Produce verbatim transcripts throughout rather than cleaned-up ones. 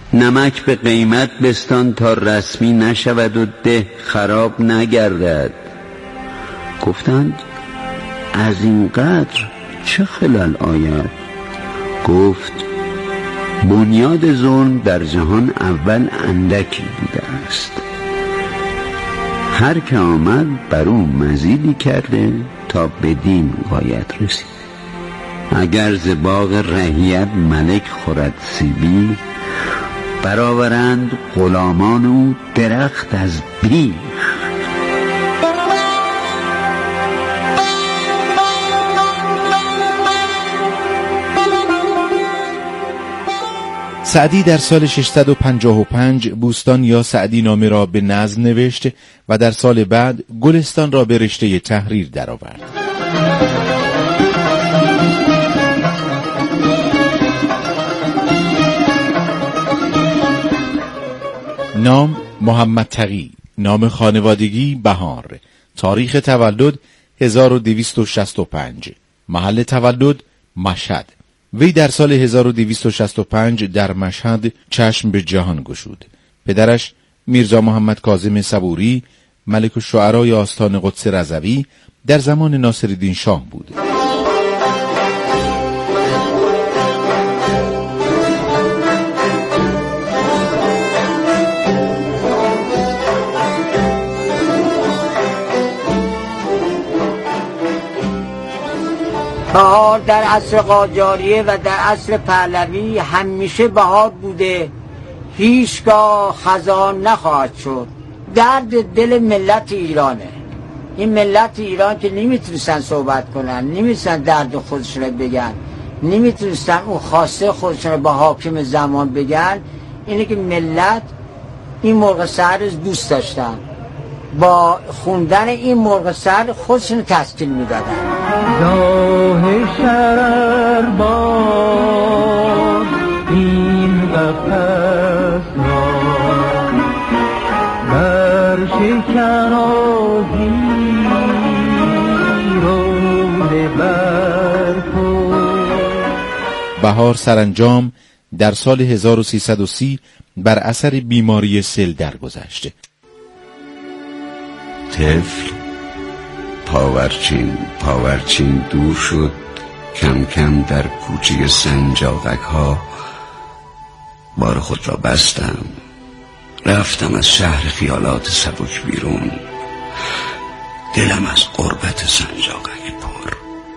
نمک به قیمت بستان تا رسمی نشود و ده خراب نگردد. گفتند از این قدر چه خلل آید؟ گفت بنیاد ظلم در جهان اول اندکی بوده است، هر که آمد بر او مزیدی کرده تا بدین غایت رسید. اگر ز باغ رعیت ملک خورد سیبی، برآورند غلامان او درخت از بیخ. سعدی در سال ششصد و پنجاه و پنج بوستان یا سعدی نامه را به نظم نوشت و در سال بعد گلستان را به رشته تحریر درآورد. نام محمد تقی، نام خانوادگی بهار، تاریخ تولد هزار و دویست و شصت و پنج، محل تولد مشهد. وی در سال هزار و دویست و شصت و پنج در مشهد چشم به جهان گشود. پدرش میرزا محمد کاظم صبوری، ملک الشعرای آستان قدس رضوی در زمان ناصرالدین شاه بود. بهار در عصر قاجاریه و در عصر پهلوی همیشه بهار بوده، هیچگاه خزان نخواهد شد. درد دل ملت ایرانه. این ملت ایران که نمیتونستن صحبت کنن، نمیتونستن درد خودشون رو بگن، نمیتونستن اون خواسته خودشون رو به حاکم زمان بگن، اینه که ملت این مرغ سحر دوست داشتن، با خوندن این مرغ سحر خودشون تسکین میدادن. راه شرر باد این قفص را، بر شکرازی رول برکن. بهار سرانجام در سال هزار و سیصد و سی بر اثر بیماری سل درگذشت. طفل پاورچین پاورچین دور شد، کم کم در کوچه سنجاقک ها بار خود را بستم. رفتم از شهر خیالات سبک بیرون، دلم از غربت سنجاقک پر.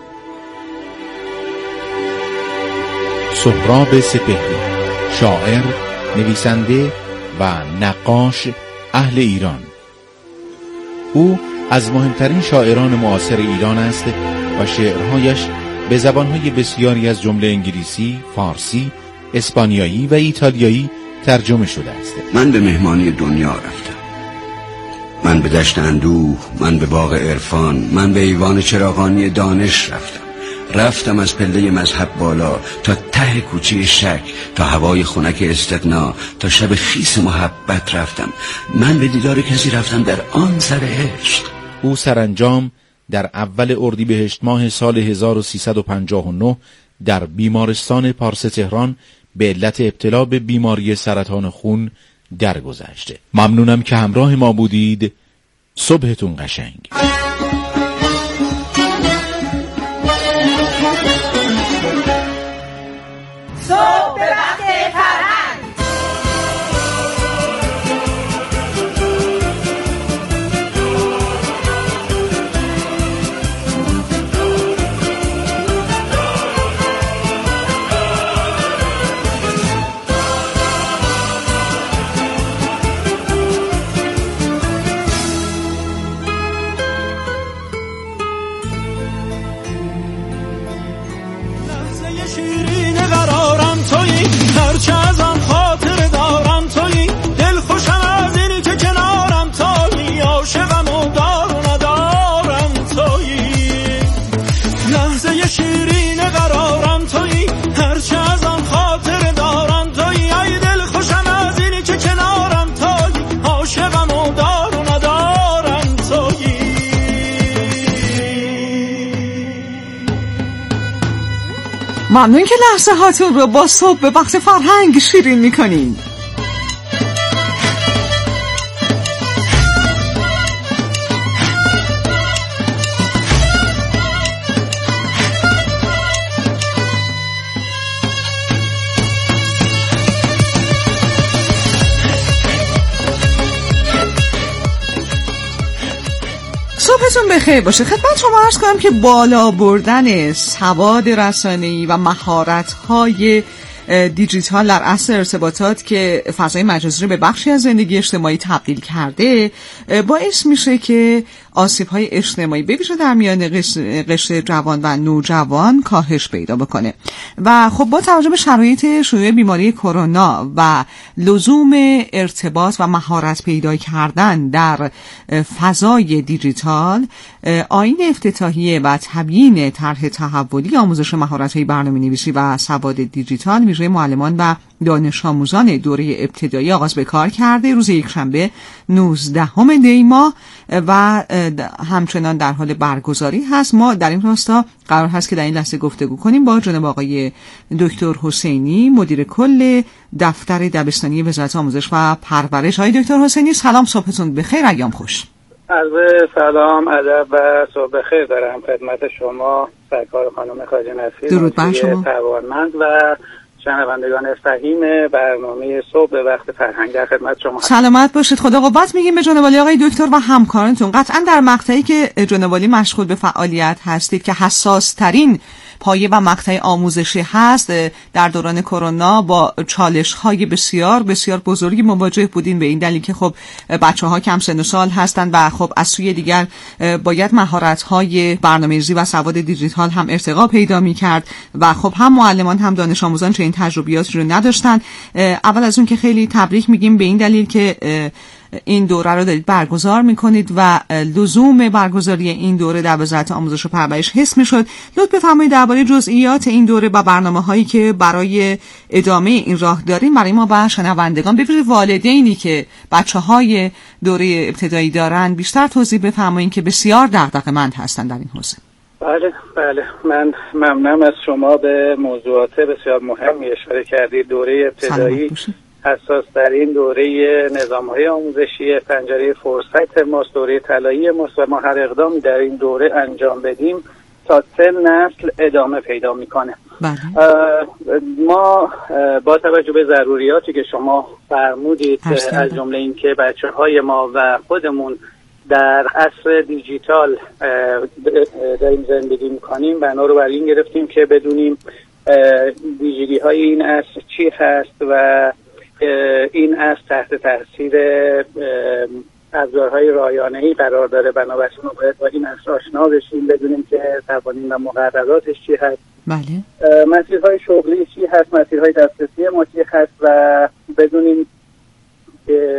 سهراب سپهری، شاعر، نویسنده و نقاش اهل ایران. او از مهمترین شاعران معاصر ایران است و شعرهایش به زبانهای بسیاری از جمله انگلیسی، فارسی، اسپانیایی و ایتالیایی ترجمه شده است. من به مهمانی دنیا رفتم، من به دشت اندوه، من به باغ عرفان، من به ایوان چراغانی دانش رفتم. رفتم از پله مذهب بالا تا ته کوچه شک، تا هوای خنک استغنا، تا شب خیس محبت رفتم. من به دیدار کسی رفتم در آن سر عشق. او سرانجام در اول اردیبهشت ماه سال هزار و سیصد و پنجاه و نه در بیمارستان پارس تهران به علت ابتلا به بیماری سرطان خون درگذشت. ممنونم که همراه ما بودید. صبحتون قشنگ. صبح به وقت فرهنگ. هرچه ازم خاطر دارم تویی، دل خوشم از اینی که کنارم تویی، عاشقم و دار و ندارم تویی، لحظه شیرین قرارم تویی، هرچه ازم خاطر دارم تویی، ای دل خوشم از اینی که کنارم تویی، عاشقم و دار و ندارم تویی. ممنون که لحظه هاتون رو با صبح به وقت فرهنگ شیرین میکنین. صبحتون بخیر باشه. خدمت شما عرض کنم که بالا بردن سواد رسانه‌ای و مهارت‌های دیجیتال در عصر ارتباطات که فضای مجازی رو به بخشی از زندگی اجتماعی تبدیل کرده باعث میشه که آسیب‌های اجتماعی به ویژه در میان قشر جوان و نوجوان کاهش پیدا بکنه و خب با توجه به شرایط شیوع بیماری کرونا و لزوم ارتباط و مهارت پیدا کردن در فضای دیجیتال، آیین افتتاحیه و تبیین طرح تحولی آموزش مهارت‌های برنامه‌نویسی و سواد دیجیتال ویژه معلمان و دانش آموزان دوره ابتدایی آغاز به کار کرده روز یکشنبه نوزدهم دی ماه و همچنان در حال برگزاری هست. ما در این راستا قرار هست که در این لحظه گفتگو کنیم با جناب آقای دکتر حسینی، مدیر کل دفتر دبستانی وزارت آموزش و پرورش. آقای دکتر حسینی سلام، صبحتون بخیر، ایام خوش. عرض سلام، ادب و صبح بخیر دارم خدمت شما سرکار خانم خواجه نصیر، درود بر شما، توانمند و شنوندگان فهیم برنامه صبح به وقت فرهنگ در خدمت شما هستم. سلامت باشید، خدا قوت میگیم به جناب عالی آقای دکتر و همکارانتون. قطعا در مقطعی که جناب عالی مشغول به فعالیت هستید که حساس ترین پایه و مقطع آموزشی هست، در دوران کرونا با چالش‌های بسیار بسیار بزرگی مواجه بودین به این دلیل که خب بچه‌ها کم سن و سال هستند و خب از سوی دیگر باید مهارت‌های برنامه‌ریزی و سواد دیجیتال هم ارتقا پیدا می‌کرد و خب هم معلمان هم دانش آموزان چه این تجربیاتی رو نداشتن. اول از اون که خیلی تبریک میگیم به این دلیل که این دوره رو دارید برگزار میکنید و لزوم برگزاری این دوره در وزارت آموزش و پرورش حس میشد. لطف بفرمایید درباره جزئیات این دوره و برنامه‌هایی که برای ادامه این راه داریم برای ما و شنوندگان، به ویژه والدینی که بچه‌های دوره ابتدایی دارن، بیشتر توضیح بفرمایید که بسیار دغدغه‌مند هستن در این حوزه. بله بله، من ممنونم از شما، به موضوعات بسیار مهمی اشاره کردید. دوره ابتدایی حساس در این دوره نظام‌های آموزشی پنجره فرصت ماست، دوره طلایی ماست و ما هر اقدامی در این دوره انجام بدیم تا سه نسل ادامه پیدا میکنه. ما با توجه به ضروریاتی که شما فرمودید، از جمله این که بچه‌های ما و خودمون در عصر دیجیتال داریم زندگی میکنیم، بنا رو بر این گرفتیم که بدونیم ویژگی های این عصر چی هست و این عصر تحت تاثیر ابزارهای رایانه‌ای قرار داره. بنابراین ما باید با این عصر آشنا بشیم، بدونیم که قوانین و مقرراتش چی هست، بله، مسیرهای شغلی چی هست، مسیرهای دسترسی ما چی هست و بدونیم که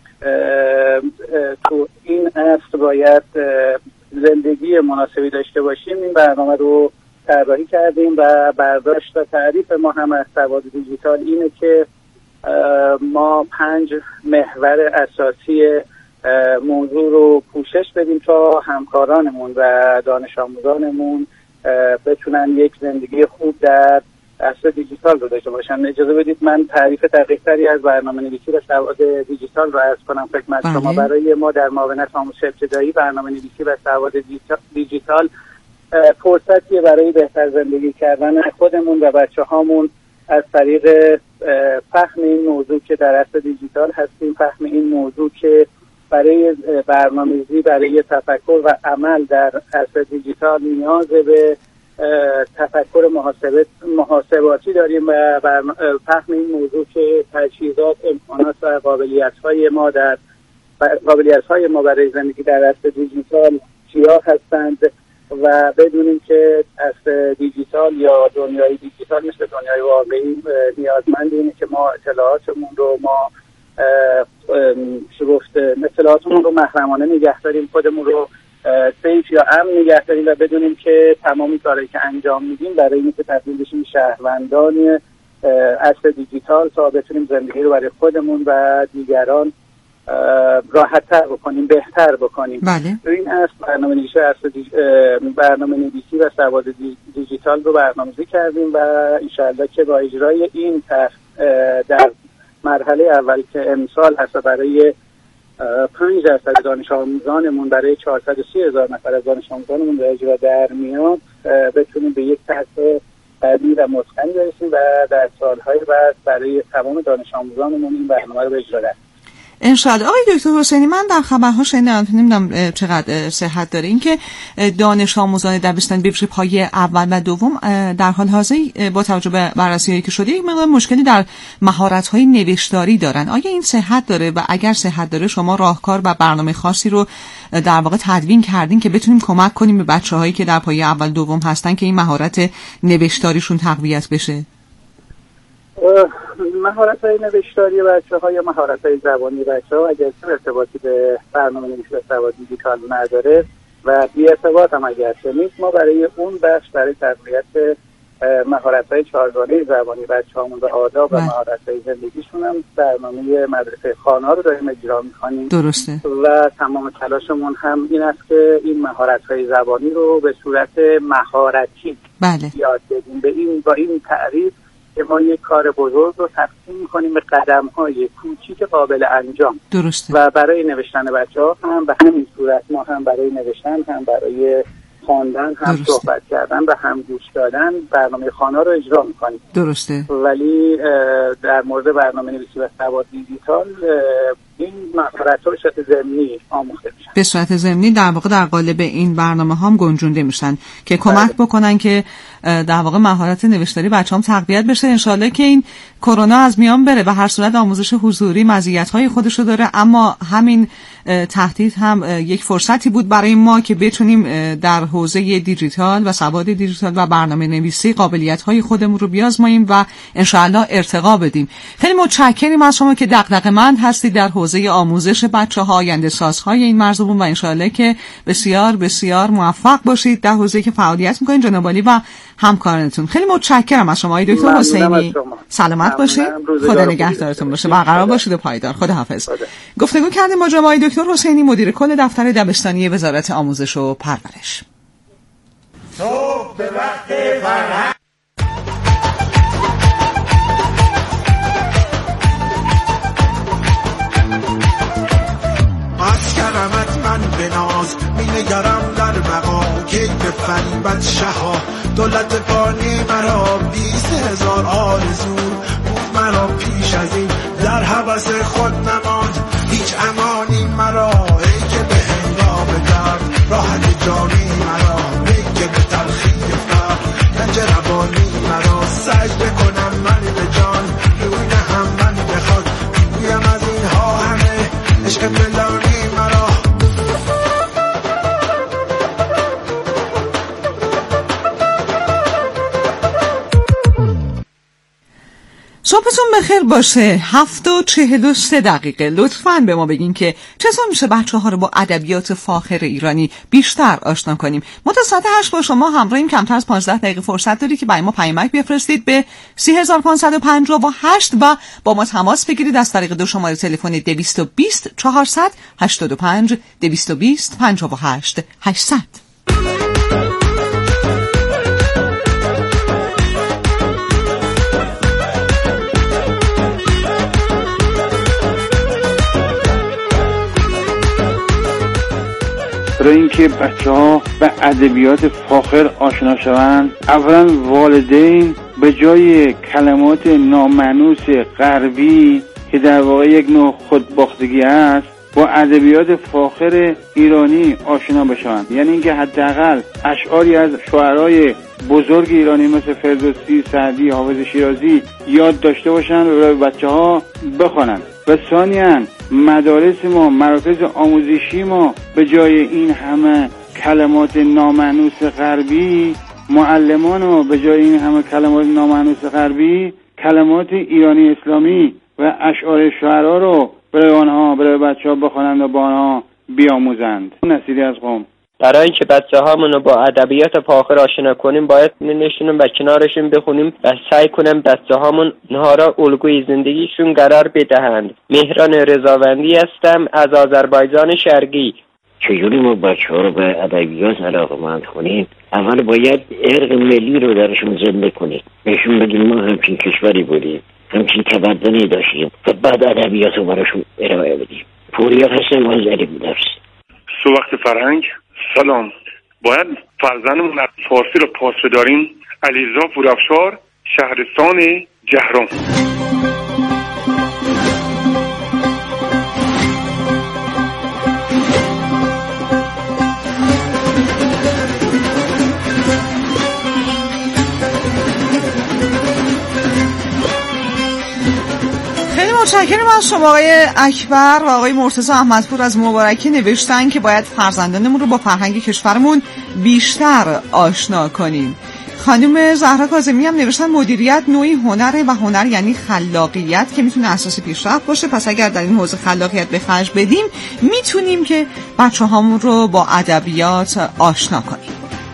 تو این عصر باید زندگی مناسبی داشته باشیم. این برنامه رو طراحی کردیم و برداشت و تعریف ما هم از سواد دیجیتال اینه که ما پنج محور اساسی موضوع رو پوشش بدیم تا همکارانمون و دانش آموزانمون بتونن یک زندگی خوب در عصر دیجیتال رو داشته باشن. اجازه بدید من تعریف دقیق‌تری از برنامه‌نویسی و سواد دیجیتال رو عرض کنم خدمت شما. برای ما در معاونت آموزش ابتدایی برنامه‌نویسی و سواد دیجیتال فرصتیه برای بهتر زندگی کردن خودمون و بچه‌هامون از طریق فهم این موضوع که در عصر دیجیتال هستیم، فهم این موضوع که برای برنامه‌ریزی، برای تفکر و عمل در عصر دیجیتال نیاز به تفکر محاسبه محاسباتی داریم و فهم این موضوع که تجهیزات، امکانات و قابلیت‌های ما در قابلیت‌های ما برای زندگی در عصر دیجیتال چیا هستند و بدونیم که عصر دیجیتال یا دنیای دیجیتال مثل دنیای واقعی نیازمند اینه که ما اطلاعاتمون رو ما شگفت اطلاعاتمون رو محرمانه نگه داریم، خودمون رو سیف یا امن نگه داریم و بدونیم که تمامی کارهایی که انجام میدیم برای اینکه تبدیل بشیم شهروندان عصر دیجیتال تا بتونیم زندگی رو برای خودمون و دیگران راحت‌تر بکنیم، بهتر بکنیم. بله. این اصل برنامه‌نویسی اصل دیج... برنامه‌نویسی و سواد دیجیتال رو برنامه‌ریزی کردیم و انشاءالله که با اجرای این طرح در مرحله اول که امسال هست برای پنج درصد دانش آموزانمون، برای چهارصد و سی هزار نفر از دانش آموزانمون به اجرا در میاد، بتونیم به یک طرح قوی و متقن برسیم و در سالهای بعد برای تمام دانش آموزانمون این برنامه رو به اجرا در انشاءالله. آقای دکتر حسینی، من در خبرها شنیدم، نمیدونم چقدر صحت داره، این که دانش آموزان دبستان به ویژه پایه اول و دوم در حال حاضر با توجه به بررسی‌هایی که شده یک مقدار مشکلی در مهارت‌های نوشتاری دارن. آیا این صحت داره و اگر صحت داره شما راهکار و برنامه خاصی رو در واقع تدوین کردین که بتونیم کمک کنیم به بچه‌هایی که در پایه اول دوم هستن که این مهارت نوشتاریشون تقویت بشه؟ مهارت‌های نوشتاری بچه‌ها یا مهارت‌های زبانی بچه‌ها اگر ارتباطی به برنامه‌نویسی و سواد دیجیتال نداره و بی ارتباط هم اگر نیست، ما برای اون بخش برای تقویت مهارت‌های چهارگانه زبانی بچه‌هامون و آداب و مهارت‌های زندگیشون هم برنامه مدرسه خانه‌ها رو داریم اجرا می‌کنیم. درسته. و تمام تلاشمون هم این است که این مهارت‌های زبانی رو به صورت مهارتی بله. یاد بدیم. به این با این تعریف که ما یک کار بزرگ رو تقسیم می‌کنیم به قدم‌های کوچیک قابل انجام. درسته. و برای نوشتن بچه‌ها هم به همین صورت ما هم برای نوشتن هم برای خواندن هم درسته. صحبت کردن و هم گوش دادن برنامه خانه رو اجرا می‌کنیم. درسته. ولی در مورد برنامه‌نویسی و سواد دیجیتال این مهارت‌ها به صورت ضمنی آموخته میشن. به صورت ضمنی در واقع در قالب این برنامه هم گنجونده میشن که کمک بله. بکنن که در واقع مهارت نوشتاری بچه‌هام تقویت بشه. انشالله که این کرونا از میان بره. به هر صورت آموزش حضوری مزیت‌های خودش رو داره، اما همین تهدید هم یک فرصتی بود برای ما که بتونیم در حوزه دیجیتال و سواد دیجیتال و برنامه‌نویسی قابلیت‌های خودمون رو بیازماییم و انشالله ارتقا بدیم. خیلی متشکریم از شما که دغدغه‌مند هستید در حوزه آموزش بچه‌ها، آینده‌سازهای این مرزبون، و انشالله که بسیار بسیار موفق باشید در حوزه‌ای که فعالیت می‌کنید جناب عالی و همکارانتون. خیلی متشکرم از شما آقای دکتر حسینی. سلامت باشید. خدا نگهدارتون باشه. برقرار باشید و پایدار. خدا حافظ. گفتگو کردیم با جناب آقای دکتر حسینی، مدیر کل دفتر دبستانی وزارت آموزش و پرورش. صبح به وقت فرهنگ. از کرمت من به ناز می نگرم در مقام که به فریبت شها دولت فانی مرا بیست هزار آرزو بود مرا پیش از این در هوس خود نماند هیچ امانی مرا ای که به هنگام درد راحت جانی مرا ای که به تلخی فرد گنج روانی مرا سجده کنم من به جان روی هم من بخواد گویم از اینها همه عشق فلانی مرا. صبحتون بخیر باشه. هفت و چهل و سه دقیقه. لطفاً به ما بگین که چطور میشه بچه ها رو با ادبیات فاخر ایرانی بیشتر آشنا کنیم. ما تا ساعت هشت با شما همراهیم. کمتر از پانزده دقیقه فرصت داری که برای ما پیامک بفرستید به سی هزار پانصد و پنجاه و هشت و با ما تماس بگیرید از طریق دو شماره تلفن دویست و بیست چهارصد هشتاد و پنج دویست و بیست پنجاه و هشت هشتصد. برای اینکه بچه ها به ادبیات فاخر آشنا شوند، اولا والدین به جای کلمات نامانوس غربی که در واقع یک نوع خودباختگی است، با ادبیات فاخر ایرانی آشنا بشوند. یعنی اینکه حداقل اشعاری از شاعرای بزرگ ایرانی مثل فردوسی، سعدی، حافظ شیرازی یاد داشته باشند و به بچه ها بخوانند. و ثانیاً مدارس ما، مراکز آموزشی ما به جای این همه کلمات نامانوس غربی، معلمان ما به جای این همه کلمات نامانوس غربی، کلمات ایرانی اسلامی و اشعار شعرا رو برای آنها، برای بچه ها بخوانند و با آنها بیاموزند. نصیری از قم. برای اینکه بچه هامون رو با ادبیات فاخر آشنا کنیم باید نشونیم و کنارشون بخونیم و سعی کنیم بچه هامون نها را الگوی زندگیشون قرار بدهند. مهران رضاوندی هستم از آذربایجان شرقی. چجوری ما بچه ها رو به ادبیات علاقه‌مند کنیم؟ اول باید ارق ملی رو درشون زنده کنیم، بهشون بگیم ما همچین کشوری بودیم، همچین تمدنی داشتیم و بعد ادبیات رو براشون ارائه بدیم. پوریا هستم از ادبی درس. سو وقت فرهنگ. سلام. باید فرزندمون از فارسی رو پاس بداریم. علیرضا پورافشار، شهرستان جهرم. متشکرم از شما آقای اکبر و آقای مرتضی احمدپور از مبارکی. نوشتن که باید فرزندانمون رو با فرهنگ کشورمون بیشتر آشنا کنیم. خانم زهرا کاظمی هم نوشتن مدیریت نوعی هنره و هنر یعنی خلاقیت که میتونه اساس پیشرفت باشه. پس اگر در این حوزه خلاقیت به خرج بدیم میتونیم که بچه هامون رو با ادبیات آشنا کنیم.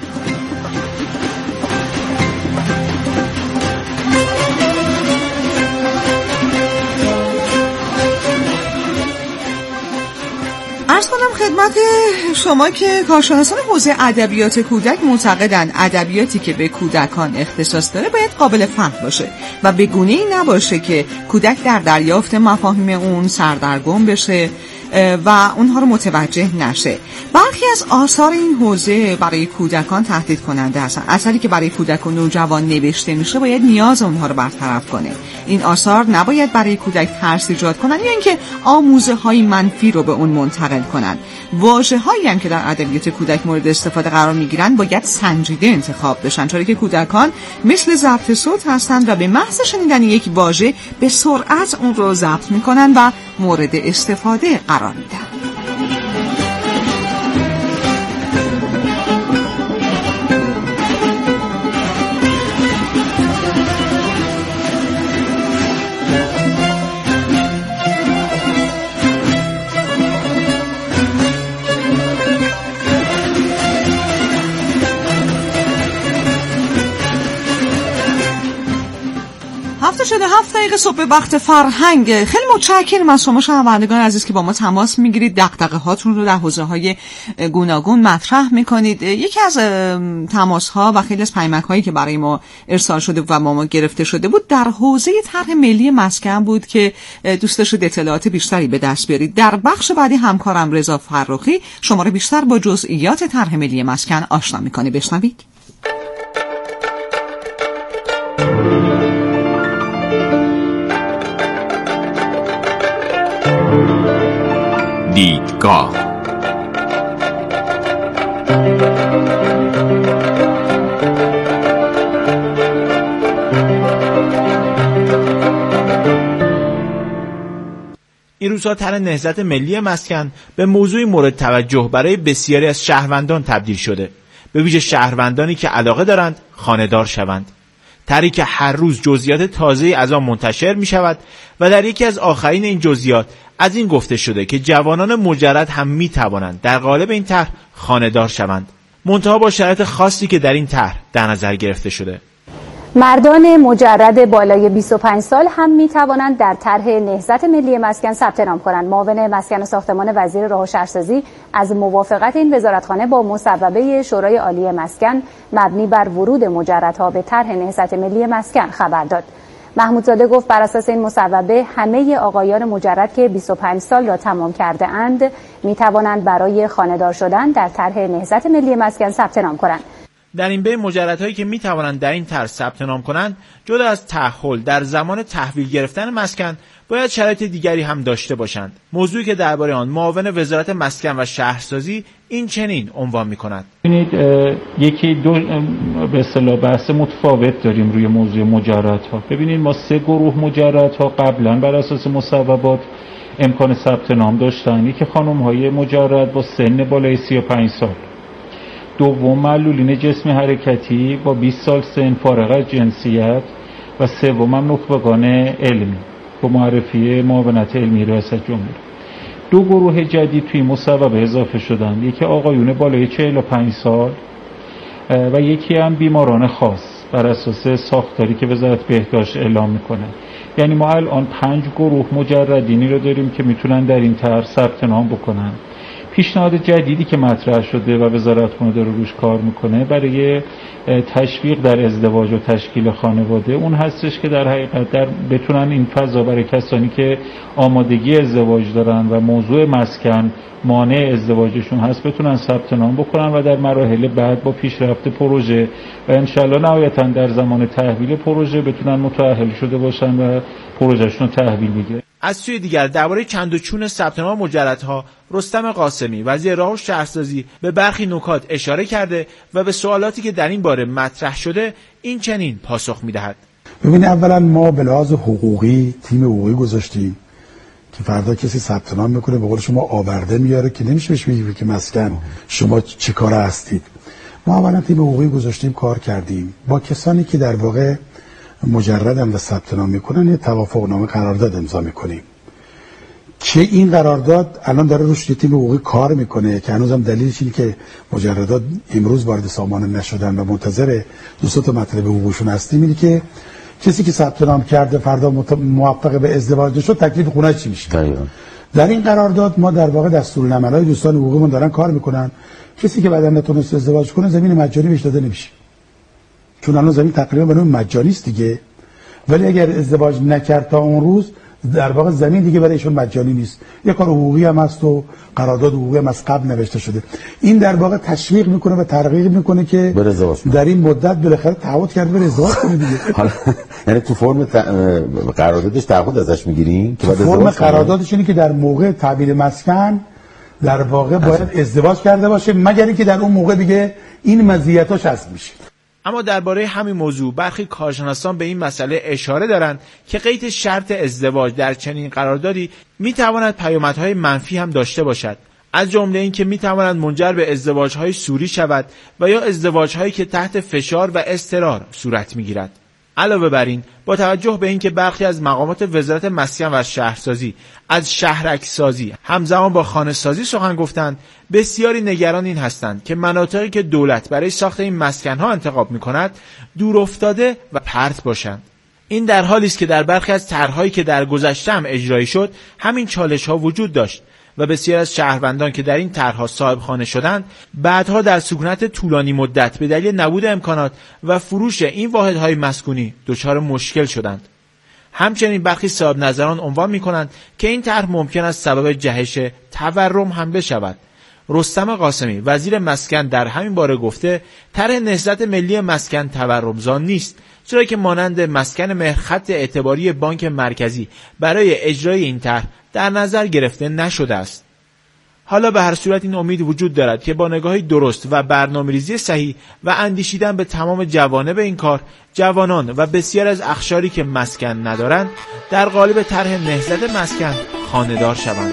عرض کنم خدمت شما که کارشناسان حوزه ادبیات کودک معتقدند ادبیاتی که به کودکان اختصاص داره باید قابل فهم باشه و به گونه‌ای نباشه که کودک در دریافت مفاهیم اون سردرگم بشه و اونها رو متوجه نشه. برخی از آثار این حوزه برای کودکان تهدید کننده هستن. اثری که برای کودک و نوجوان نوشته میشه باید نیاز اونها رو برطرف کنه. این آثار نباید برای کودک ترس ایجاد کنن یا اینکه آموزه های منفی رو به اون منتقل کنن. واژه هایی هم که در ادبیات کودک مورد استفاده قرار میگیرن باید سنجیده انتخاب بشن، چون که کودکان مثل ضبط صوت هستند و به محض شنیدن یک واژه به سرعت اون رو ضبط میکنن و مورد استفاده قرار میدن. هفت شده هفت دقیقه صبح وقت فرهنگ. خیلی متشکرم از شما شنوندگان عزیز که با ما تماس میگیرید، دغدغه هاتون رو در حوزه های گوناگون مطرح میکنید. یکی از تماس ها و خیلی از پیامک هایی که برای ما ارسال شده و با ما گرفته شده بود در حوزه طرح ملی مسکن بود که دوست داشتید اطلاعات بیشتری به دست بیارید. در بخش بعدی همکارم رضا فرخی شما رو بیشتر با جزئیات طرح ملی مسکن آشنا میکنه. بشنوید. دیدگاه. این روزها طرح نهضت ملی مسکن به موضوعی مورد توجه برای بسیاری از شهروندان تبدیل شده، به ویژه شهروندانی که علاقه دارند خانه‌دار شوند. طرحی که هر روز جزئیات تازه‌ای از آن منتشر می شود و در یکی از آخرین این جزئیات از این گفته شده که جوانان مجرد هم می توانند در قالب این طرح خانه‌دار شوند، منتها با شرایط خاصی که در این طرح در نظر گرفته شده. مردان مجرد بالای بیست و پنج سال هم می توانند در طرح نهضت ملی مسکن ثبت نام کنند. معاون مسکن و ساختمان وزیر راه و شهرسازی از موافقت این وزارتخانه با مصوبه شورای عالی مسکن مبنی بر ورود مجردها به طرح نهضت ملی مسکن خبر داد. محمودزاده گفت بر اساس این مصوبه همه آقایان مجرد که بیست و پنج سال را تمام کرده اند می توانند برای خانه‌دار شدن در طرح نهضت ملی مسکن ثبت نام کنند. در این بین مجردهایی که می توانند در این طرح ثبت نام کنند جدا از تأهل در زمان تحویل گرفتن مسکن باید شرایط دیگری هم داشته باشند، موضوعی که درباره آن معاون وزارت مسکن و شهرسازی این چنین عنوان می کند. ببینید یکی دو به اصطلاح بحث متفاوت داریم روی موضوع مجردها. ببینید ما سه گروه مجردها قبلا بر اساس مصوبات امکان ثبت نام داشتن. یکی خانم های مجرد با سن بالای سی و پنج سال، دوم معلولین جسمی حرکتی با بیست سال سن فارغ از جنسیت و سوم هم نخبگان علمی با معرفی معاونت علمی ریاست جمهوری. دو گروه جدید توی مصوبه اضافه شدن، یکی آقایون بالای چهل و پنج سال و یکی هم بیماران خاص بر اساس ساختاری که وزارت بهداشت اعلام میکنه. یعنی ما الان پنج گروه مجردینی رو داریم که میتونن در این طرح ثبت نام بکنن. پیشنهاد جدیدی که مطرح شده و وزارتخانه داره روش کار میکنه برای تشویق در ازدواج و تشکیل خانواده اون هستش که در حقیقت در بتونن این فضا برای کسانی که آمادگی ازدواج دارن و موضوع مسکن مانع ازدواجشون هست بتونن ثبت نام بکنن و در مراحل بعد با پیشرفت پروژه و انشالله نهایتاً در زمان تحویل پروژه بتونن متأهل شده باشن و پروژهشون رو تحویل بگیرن. از سوی دیگر درباره چند و چون ثبت نام مجردها رستم قاسمی وزیر راه و شهرسازی به برخی نکات اشاره کرده و به سوالاتی که در این باره مطرح شده این چنین پاسخ می‌دهد. ببینید اولا ما به لحاظ حقوقی تیم حقوقی گذاشتیم که فردا کسی ثبت نام میکنه به قول شما آورده میاره که نمیشه بهش بگی که مسکن شما چه کاره هستید. ما اولا تیم حقوقی گذاشتیم کار کردیم با کسانی که در واقع مجردن و ثبت نام میکنن یه توافق نامه قرارداد امضا میکنیم که این قرارداد الان داره روش تیم حقوقی کار میکنه که هنوزم دلیلش اینه که مجردات امروز وارد سامانه نشدن و منتظر دوستات مطلب حقوقشون هستیم اینه که کسی که ثبت نام کرده فردا موفق به ازدواج شد تکلیف خونه چی میشه. دقیقاً در این قرارداد ما در واقع دستورالعمل‌های دوستان حقوقیمون دارن کار میکنن. کسی که بعداً نتونست ازدواج کنه زمین مجانی بهش داده نمیشه، چون الان زمین تقریبا برای مجانی است دیگه. ولی اگر ازدواج نکرد تا اون روز در واقع زمین دیگه برای ایشون مجانی نیست، یه کار حقوقی هم هست و قرارداد حقوقی هم از قبل نوشته شده. این در واقع تشویق میکنه و ترغیب میکنه که در این مدت بالاخره تعهد کرده بره ازدواج کنه دیگه. حالا یعنی تو فرم ت... قراردادش تعهد ازش میگیرین که بعد فرم قراردادش اینه که در موقع تحویل مسکن در واقع باید ازدواج کرده باشه، مگر اینکه در اون موقع دیگه این مزیتاش هست میشه. اما درباره همین موضوع برخی کارشناسان به این مسئله اشاره دارند که قید شرط ازدواج در چنین قراردادی میتواند پیامدهای منفی هم داشته باشد، از جمله این که میتواند منجر به ازدواج‌های سوری شود و یا ازدواج‌هایی که تحت فشار و اضطرار صورت میگیرد. علاوه بر این با توجه به اینکه برخی از مقامات وزارت مسکن و شهرسازی از شهرک‌سازی همزمان با خانه‌سازی سخن گفتند، بسیاری نگران این هستند که مناطقی که دولت برای ساخت این مسکن‌ها انتخاب می‌کند دور افتاده و پرت باشند. این در حالی است که در برخی از طرح‌هایی که در گذشته هم اجرایی شد همین چالش‌ها وجود داشت و بسیار از شهروندان که در این طرح‌ها صاحب خانه شدند بعدها در سکونت طولانی مدت به دلیل نبود امکانات و فروش این واحدهای مسکونی دچار مشکل شدند. همچنین برخی صاحب نظران عنوان می‌کنند که این طرح ممکن است سبب جهش تورم هم بشود. رستم قاسمی وزیر مسکن در همین باره گفته طرح نهضت ملی مسکن تورمزا نیست، چرا که مانند مسکن مهر خط اعتباری بانک مرکزی برای اجرای این طرح در نظر گرفته نشده است. حالا به هر صورت این امید وجود دارد که با نگاهی درست و برنامه‌ریزی صحیح و اندیشیدن به تمام جوانب این کار، جوانان و بسیار از اقشاری که مسکن ندارند در قالب طرح نهضت مسکن خانه‌دار شوند.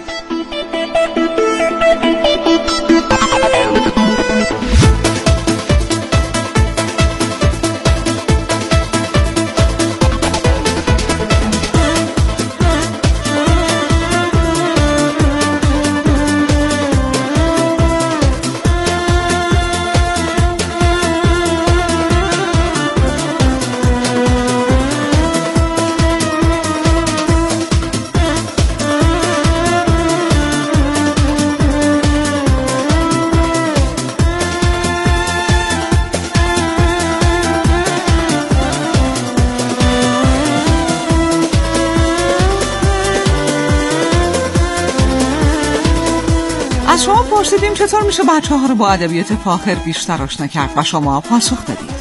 از شما پرسیدیم چطور میشه بچه ها رو با ادبیات فاخر بیشتر آشنا کرد و شما پاسخ دادید.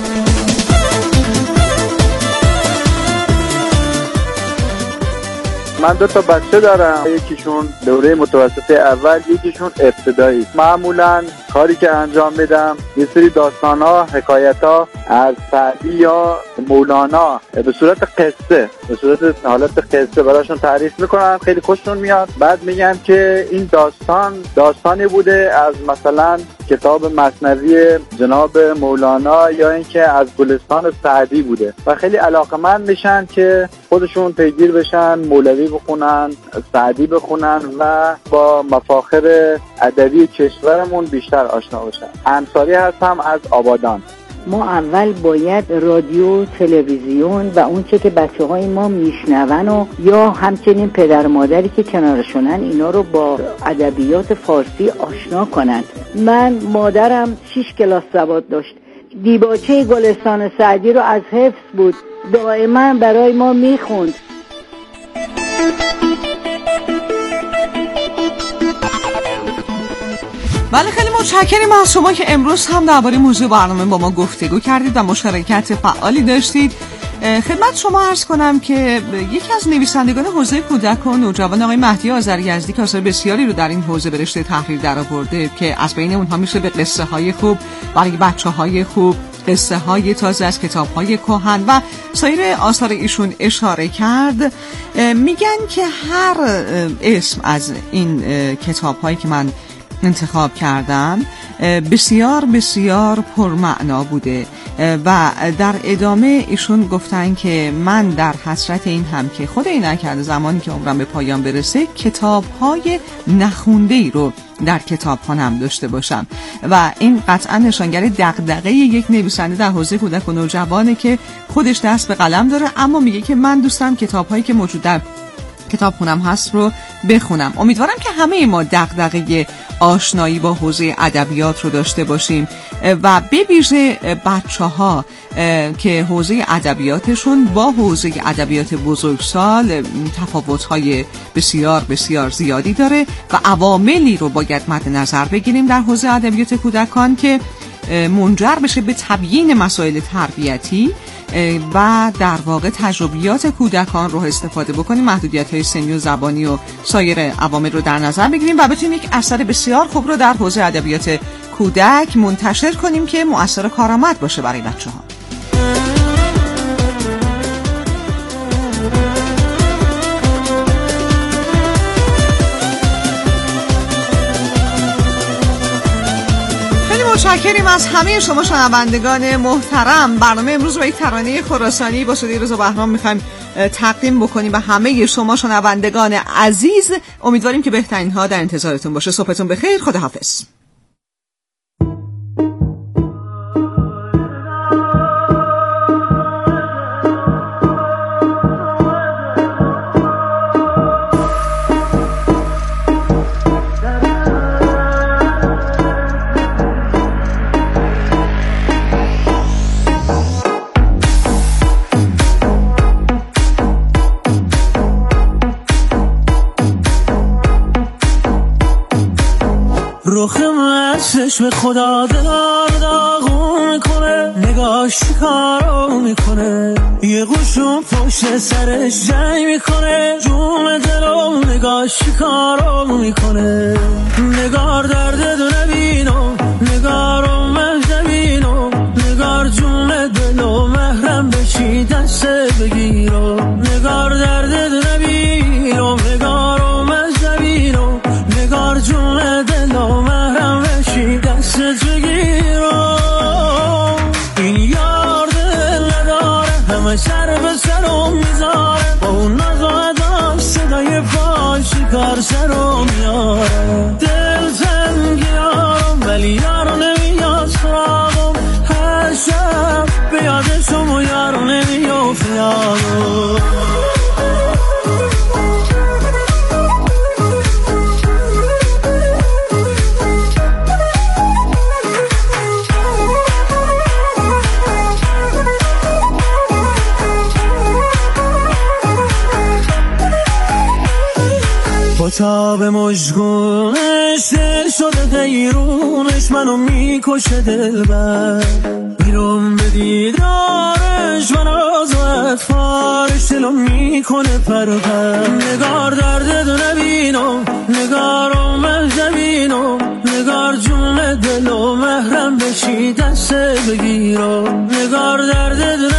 من دو تا بچه دارم، یکیشون دوره متوسطه اول، یکیشون ابتدایی. معمولا کاری که انجام میدم یه سری داستان‌ها، حکایت‌ها از سعدی یا مولانا به صورت قصه، به صورت حالت قصه براشون تعریف میکنم، خیلی خوششون میاد. بعد میگم که این داستان داستانی بوده از مثلا کتاب مثنوی جناب مولانا یا اینکه از گلستان سعدی بوده و خیلی علاقه‌مند میشن که خودشون پیگیر بشن، مولوی بخونن، سعدی بخونن و با مفاخر ادبی کشورمون بیشتر آشنا بشن. انصاری هستم از آبادان. ما اول باید رادیو، تلویزیون و اون چه که بچه های ما میشنون و یا همچنین پدر و مادری که کنارشونن اینا رو با ادبیات فارسی آشنا کنند. من مادرم شش کلاس سواد داشت، دیباچه گلستان سعدی رو از حفظ بود، دائما برای ما میخوند. بله، خیلی متشکریم از شما که امروز هم درباره موضوع برنامه با ما گفتگو کردید و مشارکت فعالی داشتید. خدمت شما عرض کنم که یکی از نویسندگان حوزه کودک و نوجوان آقای مهدی آذریزدی که آثار بسیاری رو در این حوزه به رشته تحریر درآورده که از بین اونها میشه به قصه های خوب برای بچه های خوب، قصه های تازه از کتاب های کهن و سایر آثار ایشون اشاره کرد، میگن که هر اسم از این کتاب هایی که من انتخاب کردم بسیار بسیار پرمعنا بوده و در ادامه ایشون گفتن که من در حسرت این هم که خدای نکرده زمانی که عمرم به پایان برسه کتاب‌های نخونده‌ای رو در کتابخانه‌ام داشته باشم و این قطعا نشانگر دغدغه یک نویسنده در حوزه کودک و نوجوانه که خودش دست به قلم داره، اما میگه که من دوستم کتاب‌هایی که موجود در کتابخونه‌ام هست رو بخونم. امیدوارم که همه ما دغدغه آشنایی با حوزه ادبیات رو داشته باشیم و به ویژه بچه‌ها که حوزه ادبیاتشون با حوزه ادبیات بزرگسال تفاوت‌های بسیار بسیار زیادی داره و عواملی رو باید مد نظر بگیریم در حوزه ادبیات کودکان که منجر بشه به تبیین مسائل تربیتی و در واقع تجربیات کودکان رو استفاده بکنیم، محدودیت‌های سنی و زبانی و سایر عوامل رو در نظر بگیریم و بتونیم یک اثر بسیار خوب رو در حوزه ادبیات کودک منتشر کنیم که مؤثر و کارآمد باشه برای بچه‌ها. متشکریم از همه شما شنوندگان محترم. برنامه امروز رو یک ترانه خراسانی با صدای رضا بهرام می‌خوایم تقدیم بکنیم و همه شما شنوندگان عزیز امیدواریم که بهترین ها در انتظارتون باشه. صبحتون بخیر، خداحافظ. رخ من چشم خدا دلار داغون میکنه، نگاش کارو میکنه، یه قوشون پشت سرش جنگ میکنه، جون دلو نگاش کارو میکنه. نگار درد دو نبینو، نگارو مهدبینو، نگار جون دلو محرم بشی دست بگیرو. نگار درد دو نبینو، نگارو مهدبینو، نگار جون دلو محرم بشی دست بگیرو. این یار دل نداره، همه سر به سرم میذاره، با اون ناز و اداش صدای پاش کار سرم میاره. دل تنگیارم ولی یارو نمیاد سراغم، هر شب به یادشم و یارو نمیافت یادم. تاب مشگونش دل شده دیرونش، منو میکشه دل بر میرم به دیدارش، من از و اطفارش دلو میکنه پر پر. نگار درد دو نبینو، نگارو مهدبینو، نگار جون دلو محرم بشی دست بگیرو. نگار درد دو